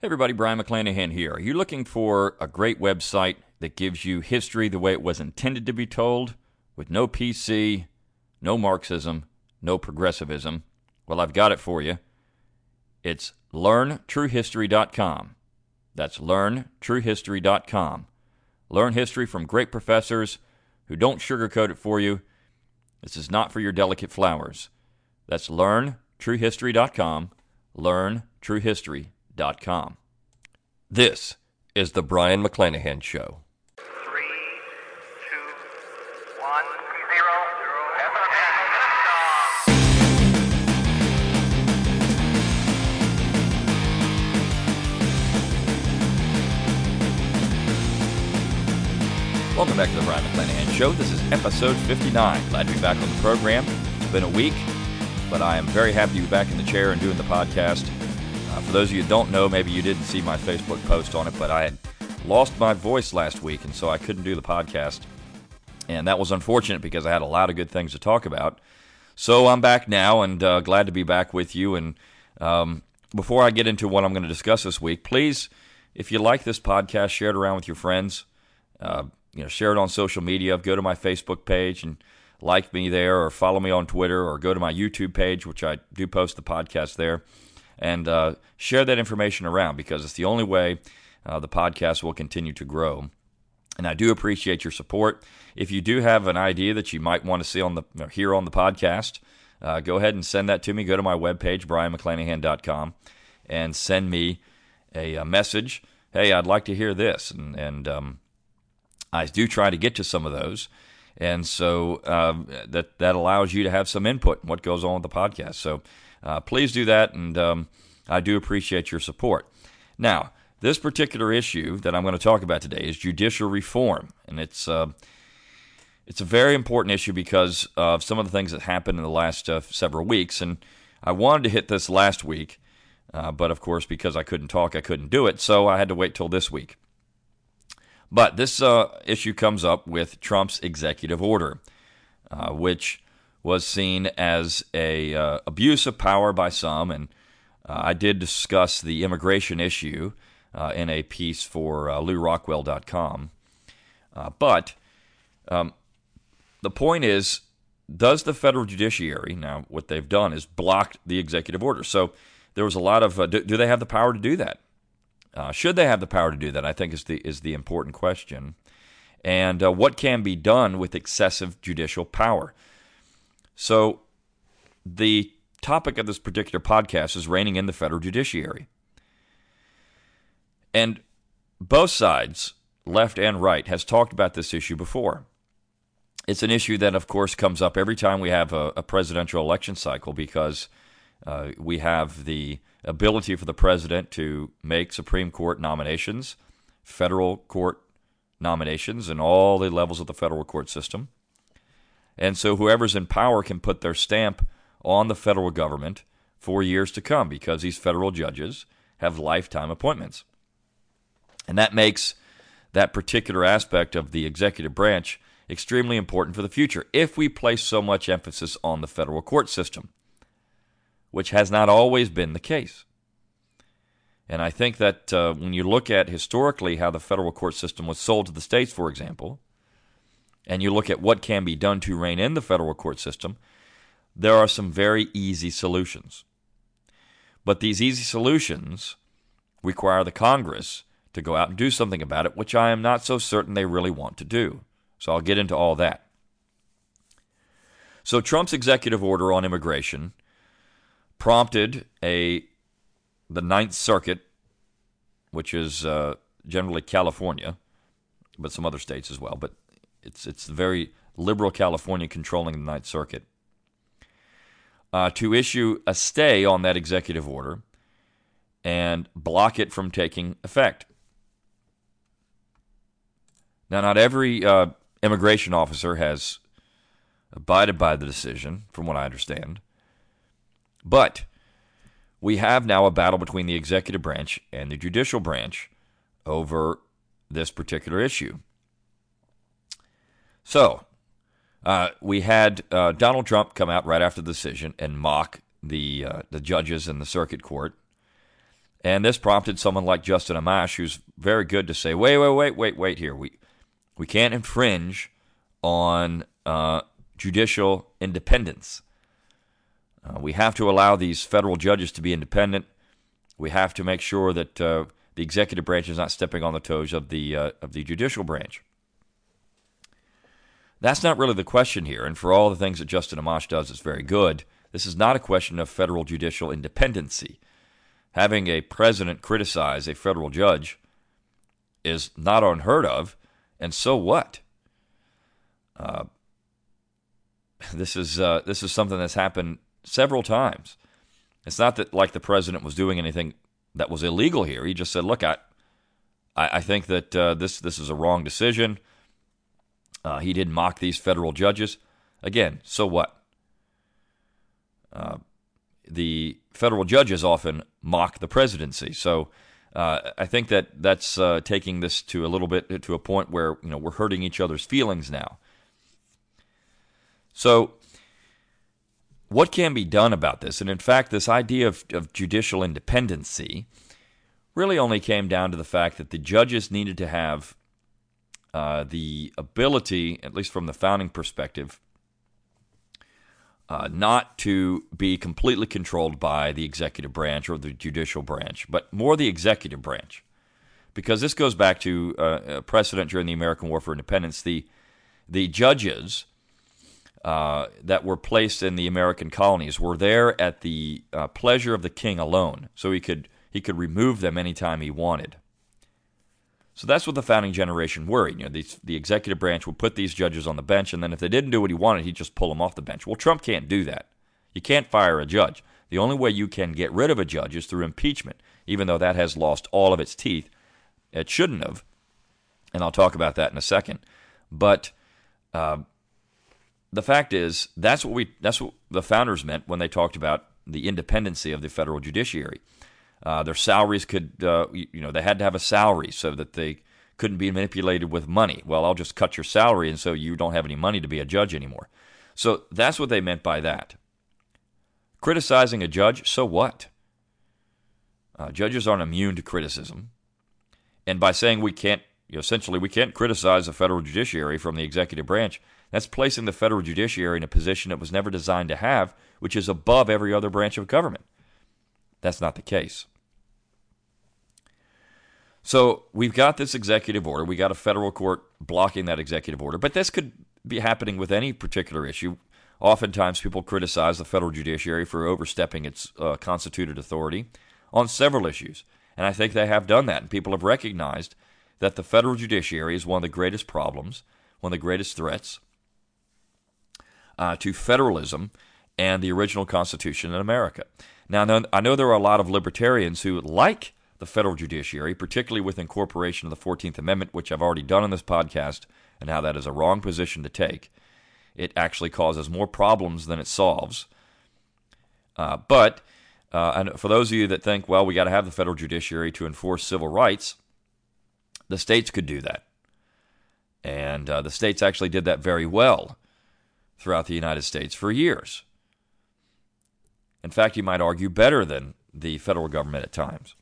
Hey everybody, Brian McClanahan here. Are you looking for a great website that gives you history the way it was intended to be told, with no PC, no Marxism, no progressivism? Well, I've got it for you. It's LearnTrueHistory.com. That's LearnTrueHistory.com. Learn history from great professors who don't sugarcoat it for you. This is not for your delicate flowers. That's LearnTrueHistory.com. LearnTrueHistory.com. This is the Brian McClanahan Show. 3, 2, 1, 0. Welcome back to the Brian McClanahan Show. This is episode 59. Glad to be back on the program. It's been a week, but I am very happy to be back in the chair and doing the podcast. For those of you who don't know, maybe you didn't see my Facebook post on it, but I had lost my voice last week, and so I couldn't do the podcast. And that was unfortunate because I had a lot of good things to talk about. So I'm back now and glad to be back with you. And before I get into what I'm going to discuss this week, please, if you like this podcast, share it around with your friends. Share it on social media. Go to my Facebook page and like me there, or follow me on Twitter, or go to my YouTube page, which I do post the podcast there. And share that information around, because it's the only way the podcast will continue to grow. And I do appreciate your support. If you do have an idea that you might want to see hear on the podcast, go ahead and send that to me. Go to my webpage, brianmcclanahan.com, and send me a message. Hey, I'd like to hear this. And I do try to get to some of those. And so that allows you to have some input in what goes on with the podcast. So please do that, and I do appreciate your support. Now, this particular issue that I'm going to talk about today is judicial reform, and it's a very important issue because of some of the things that happened in the last several weeks. And I wanted to hit this last week, but of course, because I couldn't talk, I couldn't do it, so I had to wait till this week. But this issue comes up with Trump's executive order, which was seen as a abuse of power by some, and I did discuss the immigration issue in a piece for LewRockwell.com. But the point is, does the federal judiciary, now what they've done is blocked the executive order. So there was a lot of, do they have the power to do that? Should they have the power to do that, I think is the important question. And what can be done with excessive judicial power? So the topic of this particular podcast is reining in the federal judiciary. And both sides, left and right, has talked about this issue before. It's an issue that, of course, comes up every time we have a presidential election cycle, because we have the ability for the president to make Supreme Court nominations, federal court nominations, and all the levels of the federal court system. And so whoever's in power can put their stamp on the federal government for years to come, because these federal judges have lifetime appointments. And that makes that particular aspect of the executive branch extremely important for the future, if we place so much emphasis on the federal court system, which has not always been the case. And I think that when you look at historically how the federal court system was sold to the states, for example, and you look at what can be done to rein in the federal court system, there are some very easy solutions. But these easy solutions require the Congress to go out and do something about it, which I am not so certain they really want to do. So I'll get into all that. So Trump's executive order on immigration prompted the Ninth Circuit, which is generally California, but some other states as well, but it's very liberal California controlling the Ninth Circuit, to issue a stay on that executive order and block it from taking effect. Now, not every immigration officer has abided by the decision, from what I understand, but we have now a battle between the executive branch and the judicial branch over this particular issue. So, we had Donald Trump come out right after the decision and mock the judges in the circuit court, And this prompted someone like Justin Amash, who's very good, to say, wait here. We can't infringe on judicial independence. We have to allow these federal judges to be independent. We have to make sure that the executive branch is not stepping on the toes of the judicial branch. That's not really the question here, and for all the things that Justin Amash does is very good. This is not a question of federal judicial independency. Having a president criticize a federal judge is not unheard of, and so what? This is something that's happened several times. It's not that like the president was doing anything that was illegal here. He just said, "Look, I think that this is a wrong decision." He didn't mock these federal judges. Again, so what? The federal judges often mock the presidency. So I think that's taking this to a little bit to a point where we're hurting each other's feelings now. So what can be done about this? And in fact, this idea of judicial independency really only came down to the fact that the judges needed to have the ability, at least from the founding perspective, not to be completely controlled by the executive branch or the judicial branch, but more the executive branch. Because this goes back to a precedent during the American War for Independence. The judges that were placed in the American colonies were there at the pleasure of the king alone, so he could remove them anytime he wanted. So that's what the founding generation worried. The executive branch would put these judges on the bench, and then if they didn't do what he wanted, he'd just pull them off the bench. Well, Trump can't do that. You can't fire a judge. The only way you can get rid of a judge is through impeachment, even though that has lost all of its teeth. It shouldn't have, and I'll talk about that in a second. But the fact is, that's what the founders meant when they talked about the independency of the federal judiciary. Their salaries they had to have a salary so that they couldn't be manipulated with money. Well, I'll just cut your salary, and so you don't have any money to be a judge anymore. So that's what they meant by that. Criticizing a judge, so what? Judges aren't immune to criticism. And by saying we can't criticize the federal judiciary from the executive branch, that's placing the federal judiciary in a position it was never designed to have, which is above every other branch of government. That's not the case. So we've got this executive order. We got a federal court blocking that executive order. But this could be happening with any particular issue. Oftentimes people criticize the federal judiciary for overstepping its constituted authority on several issues. And I think they have done that. And people have recognized that the federal judiciary is one of the greatest problems, one of the greatest threats to federalism and the original Constitution in America. Now, I know there are a lot of libertarians who like the federal judiciary, particularly with incorporation of the 14th Amendment, which I've already done on this podcast, and how that is a wrong position to take. It actually causes more problems than it solves. But for those of you that think, well, we got to have the federal judiciary to enforce civil rights, the states could do that. And the states actually did that very well throughout the United States for years. In fact, you might argue better than the federal government at times.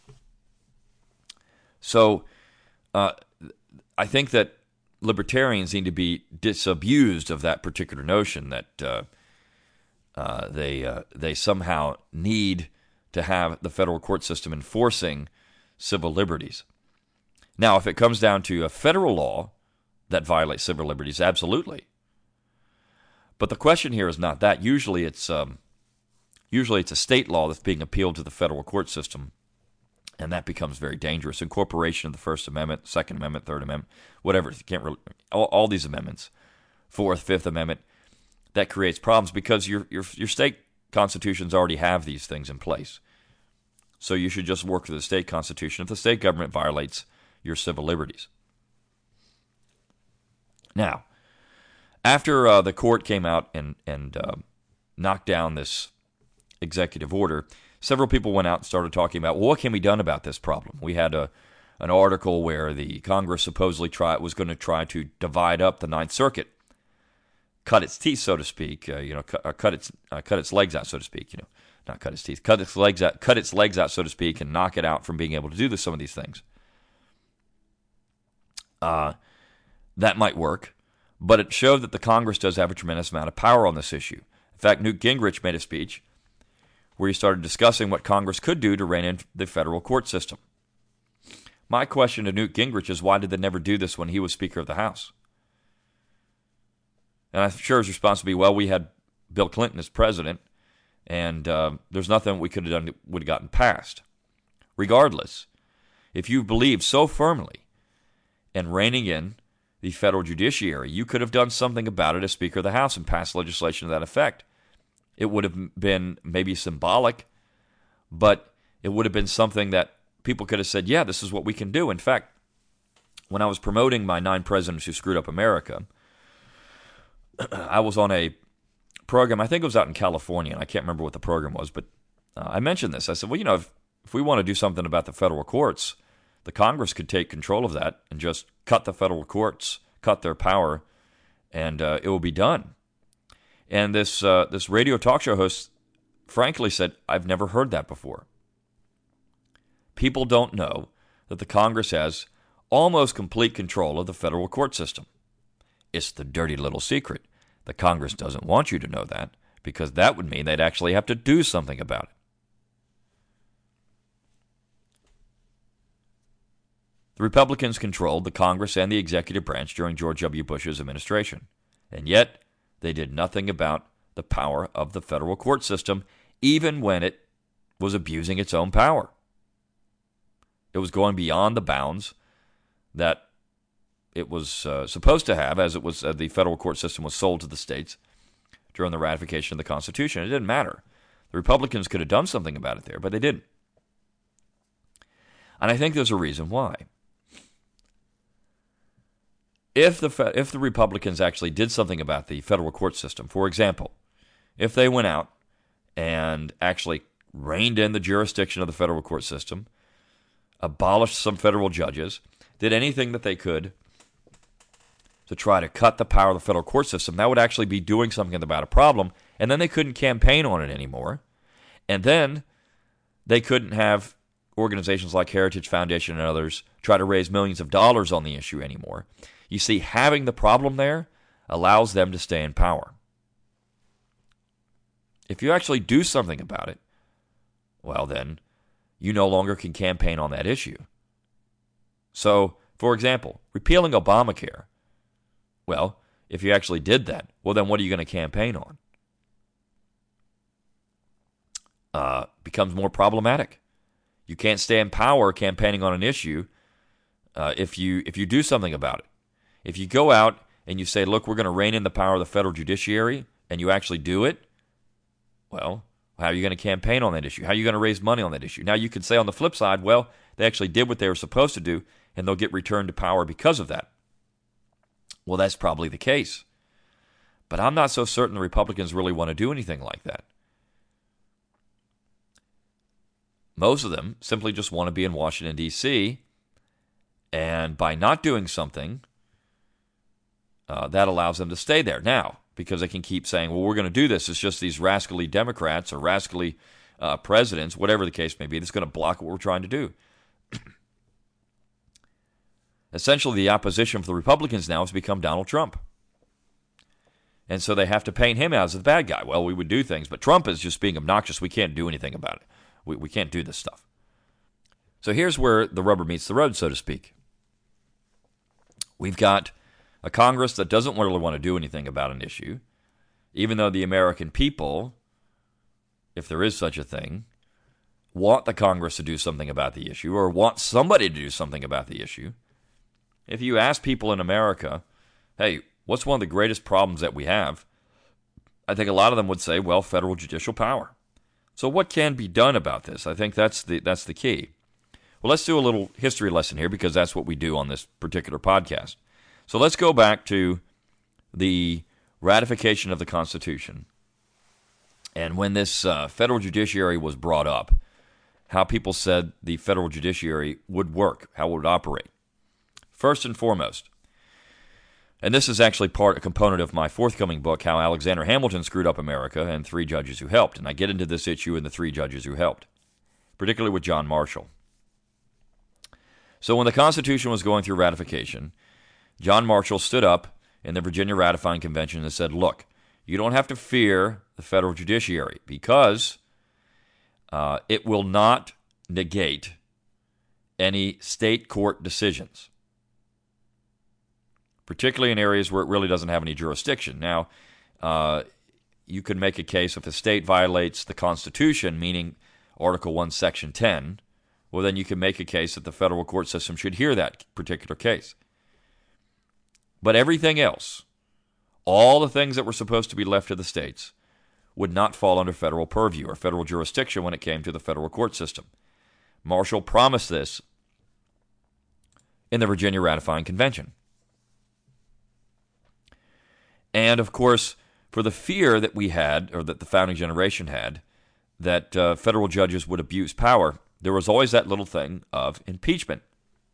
So I think that libertarians need to be disabused of that particular notion that they somehow need to have the federal court system enforcing civil liberties. Now, if it comes down to a federal law that violates civil liberties, absolutely. But the question here is not that. Usually it's a state law that's being appealed to the federal court system, and that becomes very dangerous. Incorporation of the First Amendment, Second Amendment, Third Amendment, whatever. You can't really all these amendments, Fourth, Fifth Amendment, that creates problems because your state constitutions already have these things in place. So you should just work for the state constitution if the state government violates your civil liberties. Now, after the court came out and knocked down this executive order, several people went out and started talking about, well, what can be done about this problem? We had an article where the Congress supposedly was going to try to divide up the Ninth Circuit, cut its teeth, so to speak, cut its legs out, so to speak. not cut its teeth, cut its legs out, so to speak, and knock it out from being able to do some of these things. That might work, but it showed that the Congress does have a tremendous amount of power on this issue. In fact, Newt Gingrich made a speech where he started discussing what Congress could do to rein in the federal court system. My question to Newt Gingrich is, why did they never do this when he was Speaker of the House? And I'm sure his response would be, well, we had Bill Clinton as president, and there's nothing we could have done that would have gotten passed. Regardless, if you believe so firmly in reining in the federal judiciary, you could have done something about it as Speaker of the House and passed legislation to that effect. It would have been maybe symbolic, but it would have been something that people could have said, yeah, this is what we can do. In fact, when I was promoting my 9 Presidents Who Screwed Up America, I was on a program, I think it was out in California, and I can't remember what the program was, but I mentioned this. I said, well, if we want to do something about the federal courts, the Congress could take control of that and just cut the federal courts, cut their power, and it will be done. And this radio talk show host frankly said, I've never heard that before. People don't know that the Congress has almost complete control of the federal court system. It's the dirty little secret. The Congress doesn't want you to know that, because that would mean they'd actually have to do something about it. The Republicans controlled the Congress and the executive branch during George W. Bush's administration, and yet they did nothing about the power of the federal court system, even when it was abusing its own power. It was going beyond the bounds that it was supposed to have, as it was the federal court system was sold to the states during the ratification of the Constitution. It didn't matter. The Republicans could have done something about it there, but they didn't. And I think there's a reason why. If the Republicans actually did something about the federal court system, for example, if they went out and actually reined in the jurisdiction of the federal court system, abolished some federal judges, did anything that they could to try to cut the power of the federal court system, that would actually be doing something about a problem, and then they couldn't campaign on it anymore. And then they couldn't have organizations like Heritage Foundation and others try to raise millions of dollars on the issue anymore. You see, having the problem there allows them to stay in power. If you actually do something about it, well then, you no longer can campaign on that issue. So, for example, repealing Obamacare, well, if you actually did that, well then what are you going to campaign on? Becomes more problematic. You can't stay in power campaigning on an issue if you do something about it. If you go out and you say, look, we're going to rein in the power of the federal judiciary, and you actually do it, well, how are you going to campaign on that issue? How are you going to raise money on that issue? Now, you can say on the flip side, well, they actually did what they were supposed to do, and they'll get returned to power because of that. Well, that's probably the case. But I'm not so certain the Republicans really want to do anything like that. Most of them simply just want to be in Washington, D.C., and by not doing something, that allows them to stay there now, because they can keep saying, well, we're going to do this. It's just these rascally Democrats or rascally presidents, whatever the case may be, that's going to block what we're trying to do. Essentially, the opposition for the Republicans now has become Donald Trump. And so they have to paint him out as the bad guy. Well, we would do things, but Trump is just being obnoxious. We can't do anything about it. We can't do this stuff. So here's where the rubber meets the road, so to speak. We've got a Congress that doesn't really want to do anything about an issue, even though the American people, if there is such a thing, want the Congress to do something about the issue or want somebody to do something about the issue. If you ask people in America, hey, what's one of the greatest problems that we have? I think a lot of them would say, well, federal judicial power. So what can be done about this? I think that's the key. Well, let's do a little history lesson here, because that's what we do on this particular podcast. So let's go back to the ratification of the Constitution. And when this federal judiciary was brought up, how people said the federal judiciary would work, how it would operate. First and foremost, And this is actually a component of my forthcoming book, How Alexander Hamilton Screwed Up America and Three Judges Who Helped. And I get into this issue in the Three Judges Who Helped, particularly with John Marshall. So when the Constitution was going through ratification, John Marshall stood up in the Virginia Ratifying Convention and said, look, you don't have to fear the federal judiciary because it will not negate any state court decisions, particularly in areas where it really doesn't have any jurisdiction. Now, you can make a case if a state violates the Constitution, meaning Article 1, Section 10, well, then you can make a case that the federal court system should hear that particular case. But everything else, all the things that were supposed to be left to the states, would not fall under federal purview or federal jurisdiction when it came to the federal court system. Marshall promised this in the Virginia Ratifying Convention. And, of course, for the fear that we had, or that the founding generation had, that federal judges would abuse power, there was always that little thing of impeachment.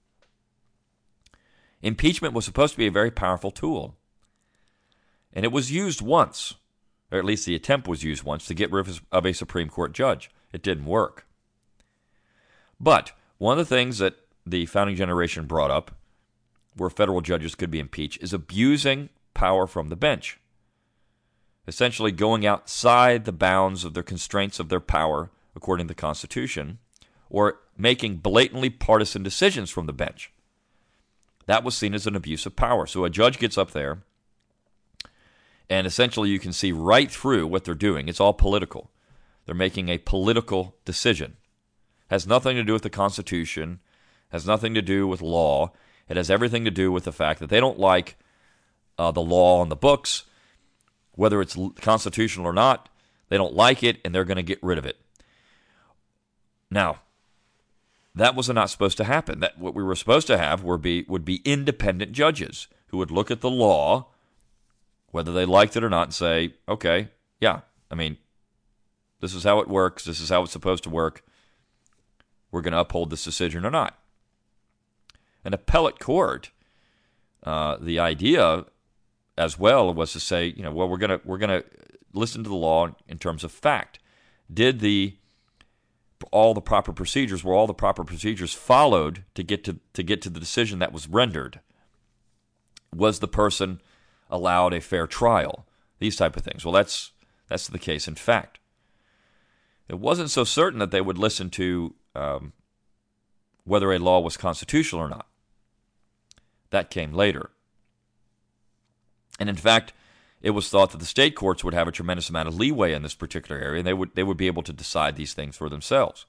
Impeachment was supposed to be a very powerful tool. And it was used once, or at least the attempt was used once, to get rid of a Supreme Court judge. It didn't work. But one of the things that the founding generation brought up, where federal judges could be impeached, is abusing power from the bench. Essentially going outside the bounds of their constraints of their power, according to the Constitution, or making blatantly partisan decisions from the bench. That was seen as an abuse of power. So a judge gets up there, and essentially you can see right through what they're doing. It's all political. They're making a political decision. Has nothing to do with the Constitution, has nothing to do with law. It has everything to do with the fact that they don't like the law on the books, whether it's constitutional or not. They don't like it, and they're going to get rid of it. Now, that was not supposed to happen. That what we were supposed to have would be independent judges who would look at the law, whether they liked it or not, and say, okay, yeah, I mean, this is how it works. This is how it's supposed to work. We're going to uphold this decision or not. An appellate court, the idea as well was to say, well, we're going to listen to the law in terms of fact. Did all the proper procedures followed to get to the decision that was rendered? Was the person allowed a fair trial? These type of things. Well, that's the case in fact. It wasn't so certain that they would listen to whether a law was constitutional or not. That came later. And in fact, it was thought that the state courts would have a tremendous amount of leeway in this particular area, and they would be able to decide these things for themselves.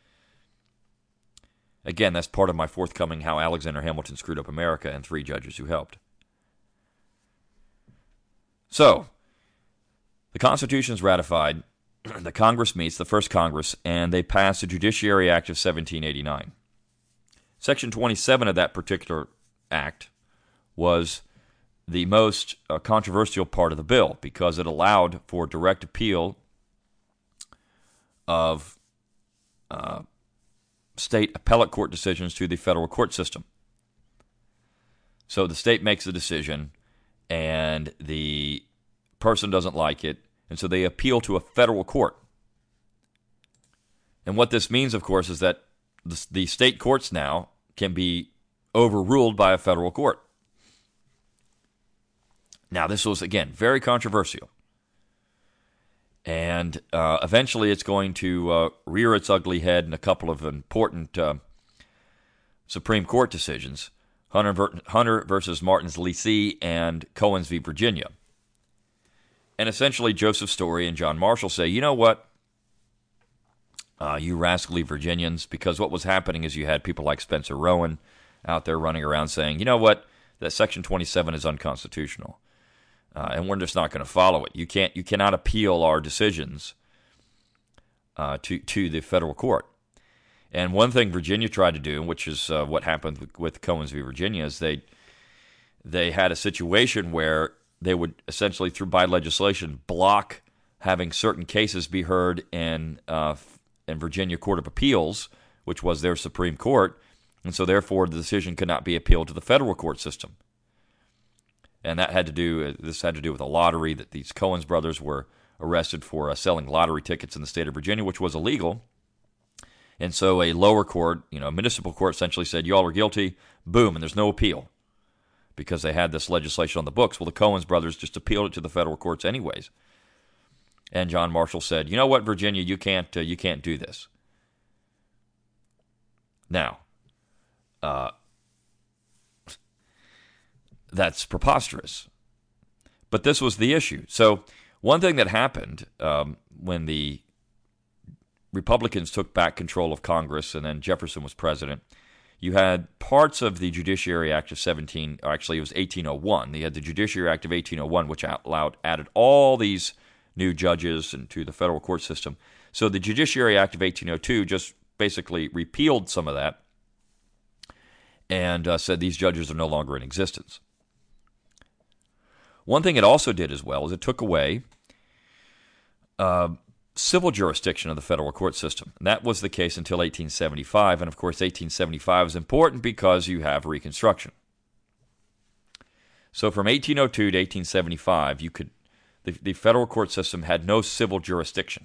Again, that's part of my forthcoming How Alexander Hamilton Screwed Up America and Three Judges Who Helped. So, the Constitution is ratified, the Congress meets, the first Congress, and they pass the Judiciary Act of 1789. Section 27 of that particular act was the most controversial part of the bill because it allowed for direct appeal of state appellate court decisions to the federal court system. So the state makes a decision, and the person doesn't like it, and so they appeal to a federal court. And what this means, of course, is that the state courts now can be overruled by a federal court. Now, this was, again, very controversial. And eventually it's going to rear its ugly head in a couple of important Supreme Court decisions, Hunter versus Martin's Lessee and Cohen's v. Virginia. And essentially Joseph Story and John Marshall say, you know what, you rascally Virginians, because what was happening is you had people like Spencer Rowan out there running around saying, you know what, that Section 27 is unconstitutional. And we're just not going to follow it. You cannot appeal our decisions to the federal court. And one thing Virginia tried to do, which is what happened with Cohen's v. Virginia, is they had a situation where they would essentially, by legislation, block having certain cases be heard in Virginia Court of Appeals, which was their Supreme Court, and so therefore the decision could not be appealed to the federal court system. And this had to do with a lottery that these Coens brothers were arrested for selling lottery tickets in the state of Virginia, which was illegal. And so a lower court, a municipal court essentially said, you all are guilty, boom, and there's no appeal because they had this legislation on the books. Well, the Coens brothers just appealed it to the federal courts anyways. And John Marshall said, you know what, Virginia, you can't do this. Now, that's preposterous. But this was the issue. So one thing that happened when the Republicans took back control of Congress and then Jefferson was president, you had parts of the Judiciary Act of 1801. They had the Judiciary Act of 1801, which added all these new judges into the federal court system. So the Judiciary Act of 1802 just basically repealed some of that and said these judges are no longer in existence. One thing it also did as well is it took away civil jurisdiction of the federal court system. And that was the case until 1875, and of course 1875 is important because you have Reconstruction. So from 1802 to 1875, the federal court system had no civil jurisdiction.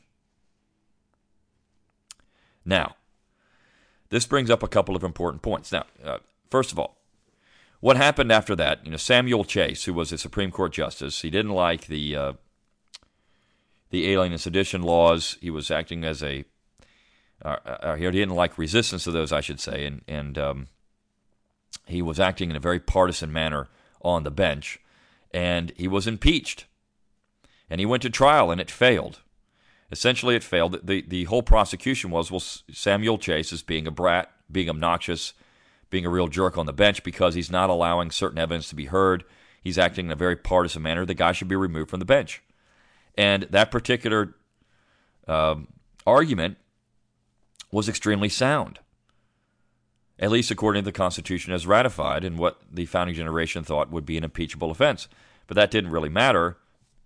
Now, this brings up a couple of important points. Now, first of all, what happened after that? Samuel Chase, who was a Supreme Court justice, he didn't like the Alien and Sedition laws. He was acting as he didn't like resistance to those, I should say, and he was acting in a very partisan manner on the bench, and he was impeached. And he went to trial, and it failed. Essentially, it failed. The whole prosecution was, Samuel Chase is being a brat, being obnoxious, being a real jerk on the bench because he's not allowing certain evidence to be heard. He's acting in a very partisan manner. The guy should be removed from the bench. And that particular argument was extremely sound, at least according to the Constitution as ratified and what the founding generation thought would be an impeachable offense. But that didn't really matter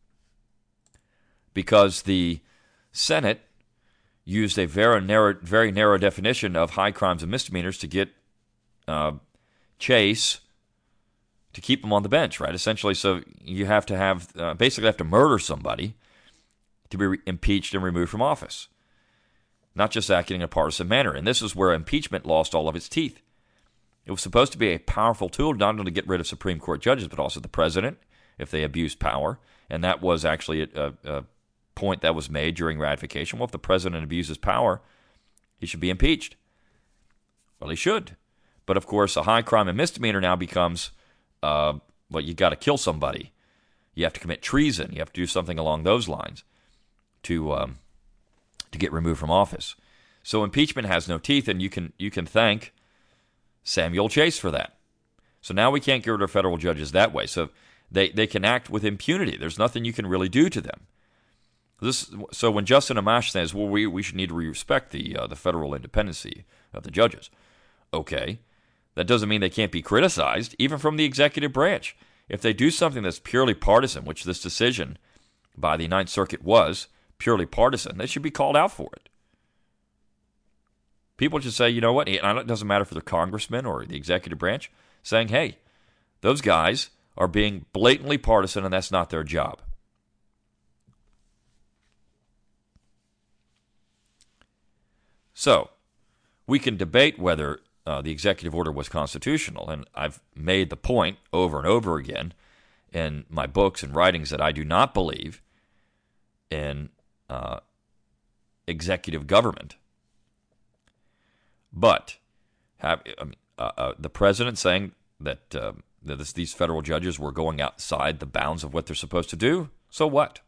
because the Senate used a very narrow definition of high crimes and misdemeanors to get Chase to keep him on the bench, right? Essentially, so you have to basically have to murder somebody to be impeached and removed from office, not just acting in a partisan manner. And this is where impeachment lost all of its teeth. It was supposed to be a powerful tool not only to get rid of Supreme Court judges, but also the president if they abused power. And that was actually a point that was made during ratification. Well, if the president abuses power, he should be impeached. Well, he should. But of course, a high crime and misdemeanor now becomes, you got to kill somebody. You have to commit treason. You have to do something along those lines to get removed from office. So impeachment has no teeth, and you can thank Samuel Chase for that. So now we can't get rid of federal judges that way. So they can act with impunity. There's nothing you can really do to them. So when Justin Amash says, well, we should need to respect the federal independency of the judges, okay, that doesn't mean they can't be criticized, even from the executive branch. If they do something that's purely partisan, which this decision by the Ninth Circuit was purely partisan, they should be called out for it. People should say, you know what, and it doesn't matter if they're congressmen or the executive branch, saying, hey, those guys are being blatantly partisan and that's not their job. So, we can debate whether the executive order was constitutional, and I've made the point over and over again in my books and writings that I do not believe in executive government. But the president saying that these federal judges were going outside the bounds of what they're supposed to do, so what?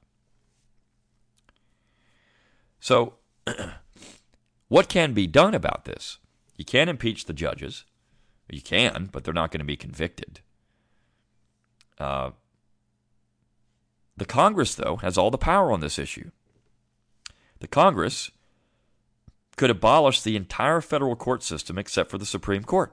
So, what can be done about this? You can't impeach the judges. You can, but they're not going to be convicted. The Congress, though, has all the power on this issue. The Congress could abolish the entire federal court system except for the Supreme Court.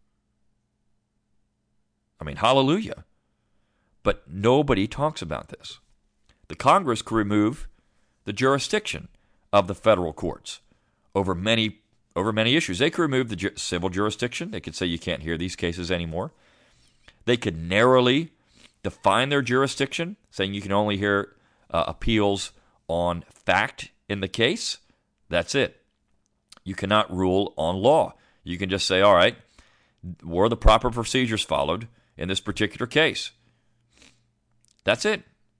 I mean, hallelujah. But nobody talks about this. The Congress could remove the jurisdiction of the federal courts over many issues. They could remove the civil jurisdiction. They could say you can't hear these cases anymore. They could narrowly define their jurisdiction, saying you can only hear appeals on fact in the case, that's it. You cannot rule on law. You can just say, all right, were the proper procedures followed in this particular case? That's it.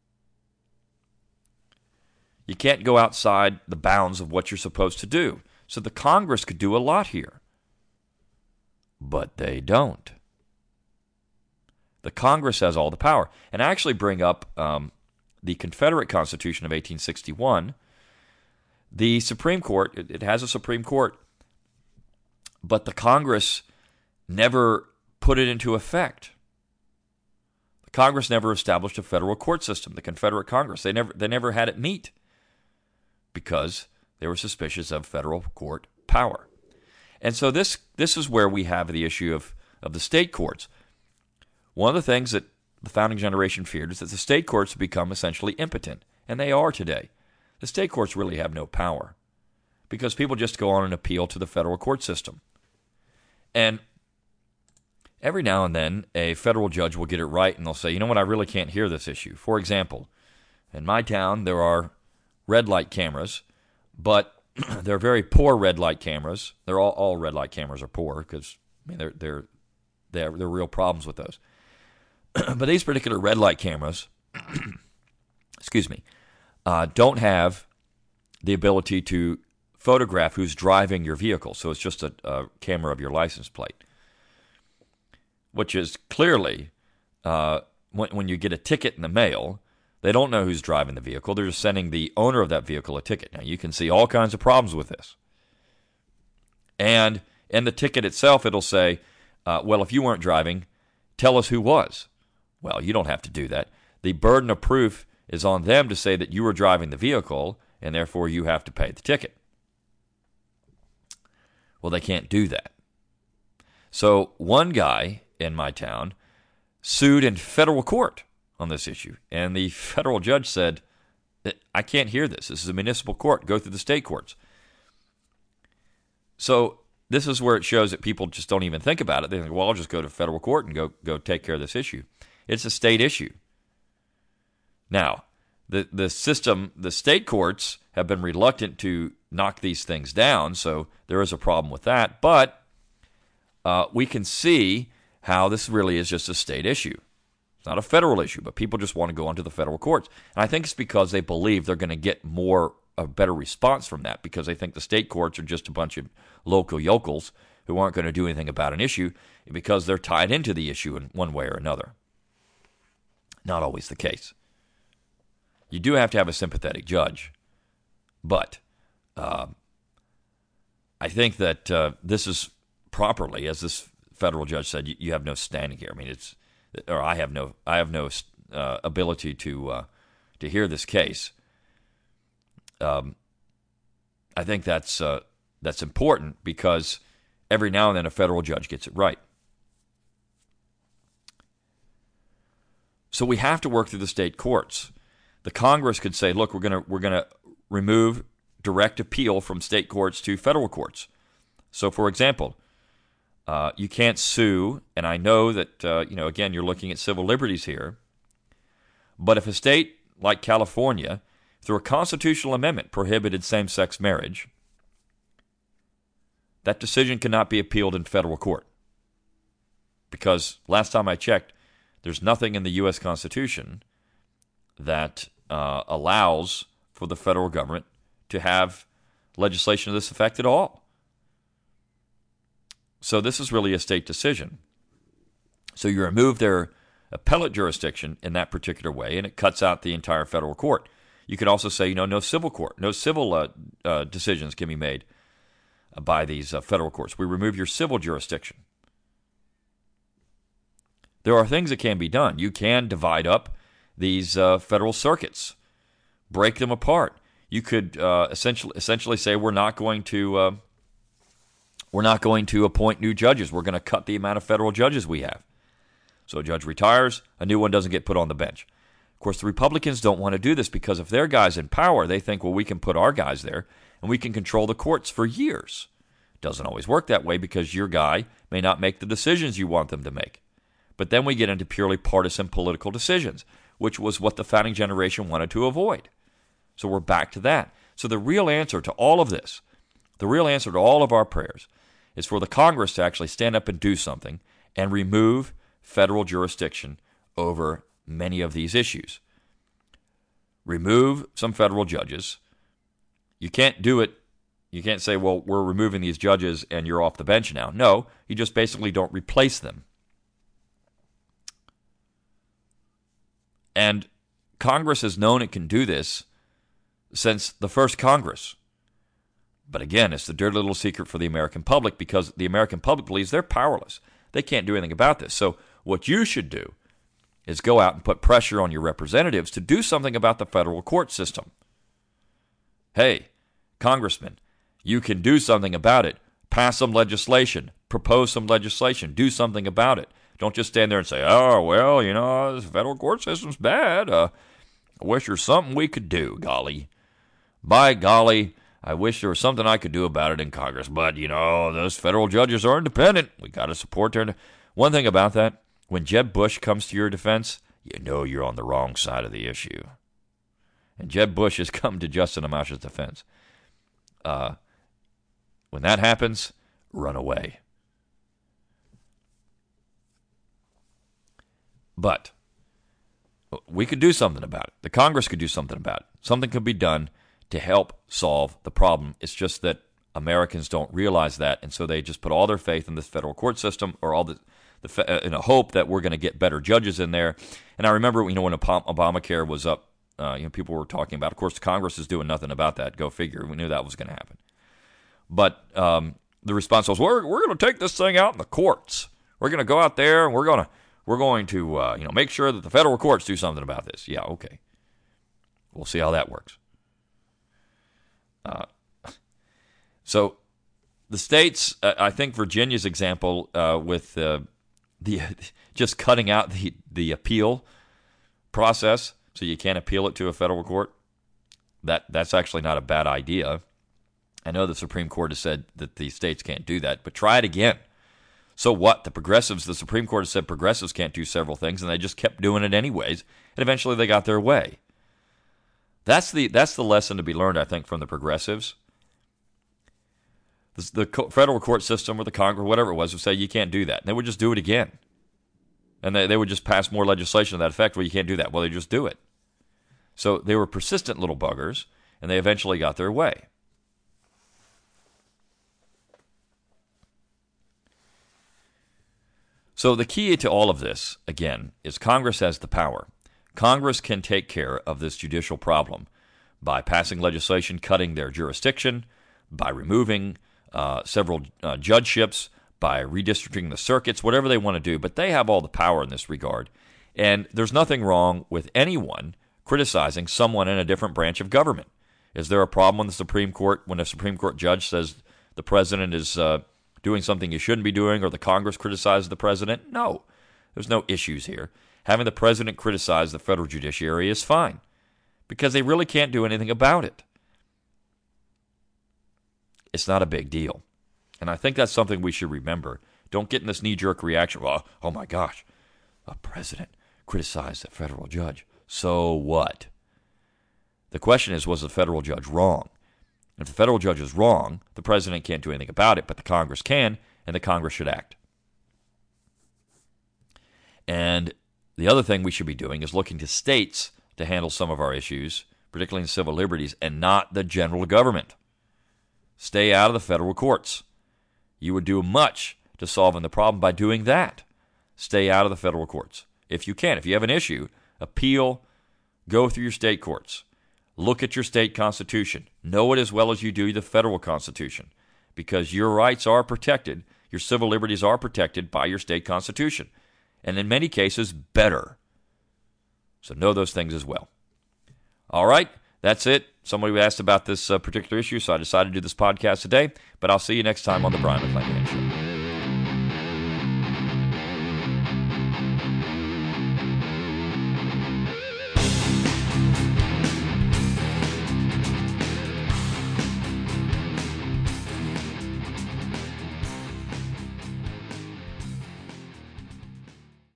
You can't go outside the bounds of what you're supposed to do. So the Congress could do a lot here. But they don't. The Congress has all the power. And I actually bring up the Confederate Constitution of 1861. The Supreme Court, it has a Supreme Court, but the Congress never put it into effect. The Congress never established a federal court system. The Confederate Congress, they never had it meet because they were suspicious of federal court power. And so this is where we have the issue of the state courts. One of the things that the founding generation feared is that the state courts would become essentially impotent, and they are today. The state courts really have no power because people just go on and appeal to the federal court system. And every now and then, a federal judge will get it right, and they'll say, you know what, I really can't hear this issue. For example, in my town, there are red light cameras, but they're very poor red light cameras. They're all red light cameras are poor because there are real problems with those. But these particular red light cameras, don't have the ability to photograph who's driving your vehicle. So it's just a camera of your license plate, which is clearly when you get a ticket in the mail, they don't know who's driving the vehicle. They're just sending the owner of that vehicle a ticket. Now, you can see all kinds of problems with this. And in the ticket itself, it'll say, well, if you weren't driving, tell us who was. Well, you don't have to do that. The burden of proof is on them to say that you were driving the vehicle, and therefore you have to pay the ticket. Well, they can't do that. So one guy in my town sued in federal court on this issue, and the federal judge said, I can't hear this. This is a municipal court. Go through the state courts. So this is where it shows that people just don't even think about it. They think, well, I'll just go to federal court and go take care of this issue. It's a state issue. Now, the system, the state courts have been reluctant to knock these things down, so there is a problem with that. But we can see how this really is just a state issue. It's not a federal issue, but people just want to go onto the federal courts. And I think it's because they believe they're going to get a better response from that, because they think the state courts are just a bunch of local yokels who aren't going to do anything about an issue because they're tied into the issue in one way or another. Not always the case. You do have to have a sympathetic judge, but I think that this is properly, as this federal judge said, you have no standing here. I mean, I have no ability to hear this case. I think that's important because every now and then a federal judge gets it right. So we have to work through the state courts. The Congress could say, look, we're gonna remove direct appeal from state courts to federal courts. So, for example, you can't sue, and I know that again, you're looking at civil liberties here. But if a state like California, through a constitutional amendment, prohibited same-sex marriage, that decision cannot be appealed in federal court. Because last time I checked, there's nothing in the U.S. Constitution that allows for the federal government to have legislation to this effect at all. So this is really a state decision. So you remove their appellate jurisdiction in that particular way, and it cuts out the entire federal court. You could also say, no civil court, no civil decisions can be made by these federal courts. We remove your civil jurisdiction. There are things that can be done. You can divide up these federal circuits, break them apart. You could essentially say we're not going to appoint new judges. We're going to cut the amount of federal judges we have. So a judge retires, a new one doesn't get put on the bench. Of course, the Republicans don't want to do this because if their guy's in power, they think, well, we can put our guys there and we can control the courts for years. It doesn't always work that way because your guy may not make the decisions you want them to make. But then we get into purely partisan political decisions, which was what the founding generation wanted to avoid. So we're back to that. So the real answer to all of this, the real answer to all of our prayers, is for the Congress to actually stand up and do something and remove federal jurisdiction over many of these issues. Remove some federal judges. You can't do it. You can't say, well, we're removing these judges and you're off the bench now. No, you just basically don't replace them. And Congress has known it can do this since the first Congress. But again, it's the dirty little secret for the American public because the American public believes they're powerless. They can't do anything about this. So what you should do is go out and put pressure on your representatives to do something about the federal court system. Hey, congressman, you can do something about it. Pass some legislation. Propose some legislation. Do something about it. Don't just stand there and say, oh, well, this federal court system's bad. I wish there's something we could do, golly. By golly, I wish there was something I could do about it in Congress. But, those federal judges are independent. We got to support their... One thing about that, when Jeb Bush comes to your defense, you know you're on the wrong side of the issue. And Jeb Bush has come to Justin Amash's defense. When that happens, run away. But we could do something about it. The Congress could do something about it. Something could be done to help solve the problem. It's just that Americans don't realize that, and so they just put all their faith in this federal court system or all in a hope that we're going to get better judges in there. And I remember, when Obamacare was up, people were talking about, of course, the Congress is doing nothing about that. Go figure. We knew that was going to happen. But the response was, we're going to take this thing out in the courts. We're going to go out there and we're going to make sure that the federal courts do something about this. Yeah, okay. We'll see how that works. So the states, I think Virginia's example with the just cutting out the appeal process, so you can't appeal it to a federal court, that's actually not a bad idea. I know the Supreme Court has said that the states can't do that, but try it again. So what? The Supreme Court has said progressives can't do several things, and they just kept doing it anyways, and eventually they got their way. That's the lesson to be learned, I think, from the progressives. The federal court system or the Congress, whatever it was, would say you can't do that. And they would just do it again. And they would just pass more legislation to that effect, well, you can't do that. Well, they just do it. So they were persistent little buggers, and they eventually got their way. So the key to all of this, again, is Congress has the power. Congress can take care of this judicial problem by passing legislation, cutting their jurisdiction, by removing several judgeships, by redistricting the circuits, whatever they want to do. But they have all the power in this regard. And there's nothing wrong with anyone criticizing someone in a different branch of government. Is there a problem when a Supreme Court judge says the president is doing something he shouldn't be doing, or the Congress criticizes the president? No. There's no issues here. Having the president criticize the federal judiciary is fine, because they really can't do anything about it. It's not a big deal. And I think that's something we should remember. Don't get in this knee-jerk reaction. Well, oh my gosh, a president criticized a federal judge. So what? The question is, was the federal judge wrong? If the federal judge is wrong, the president can't do anything about it, but the Congress can, and the Congress should act. And the other thing we should be doing is looking to states to handle some of our issues, particularly in civil liberties, and not the general government. Stay out of the federal courts. You would do much to solving the problem by doing that. Stay out of the federal courts. If you can, if you have an issue, appeal, go through your state courts. Look at your state constitution. Know it as well as you do the federal constitution, because your rights are protected, your civil liberties are protected by your state constitution, and in many cases, better. So know those things as well. All right, that's it. Somebody asked about this particular issue, so I decided to do this podcast today, but I'll see you next time on the Brian McClanahan Show.